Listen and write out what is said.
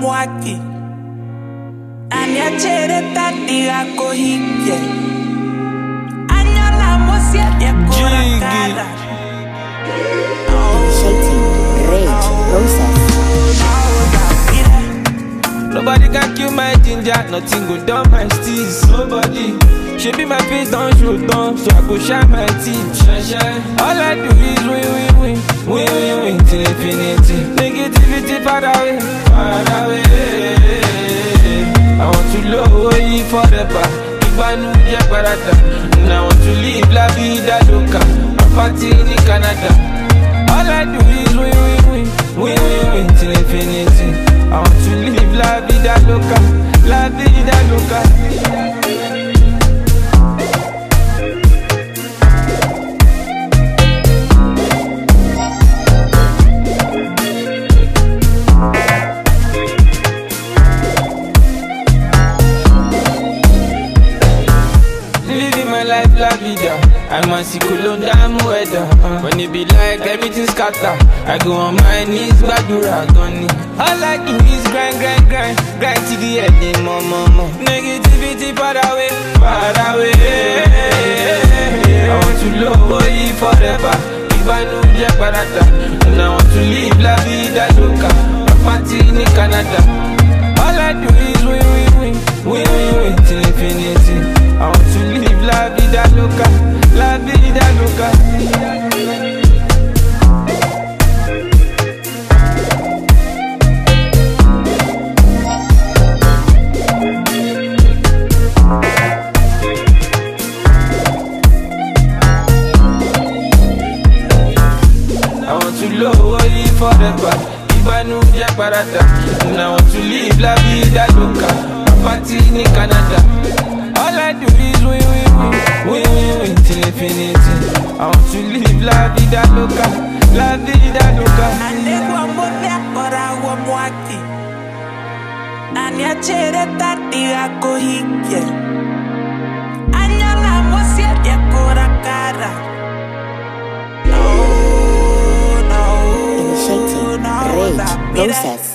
mwaki aniachere tatiga kohike anyala mosia ya korakara Rage process. Nobody can kill my ginger, nothing go down my steez. Nobody. She be my face down, show down, so I go shine my teeth. Shine. All I do is win till infinity. Negativity far away. I want to lower you forever. If I knew ya barata, and I want to live la vida loca. I'm party in Canada. All I do is win till infinity. I want to live la vida loca, la vida loca. Living my life la vida. I'm a cyclone damn weather. When it be like everything scatter, I go on my knees, badura gunny. All I do is grind to the end, more. Negativity far away. I want to lower you forever. If I know Jack Barata, and I want to live la vida loca. I'm party in Canada. All I do is win till infinity. I want to live la vida loca, la vida loca. I want to lower you forever. If I know Jack Barata, and I want to live la vida loca. I'm party in Canada. All I do is win till infinity. I want to live la vida loca, la vida loca. Anegwa mbone akora wa mwaki aniachere tatiga kohike anyala mosia ya korakara. Initiating rage process.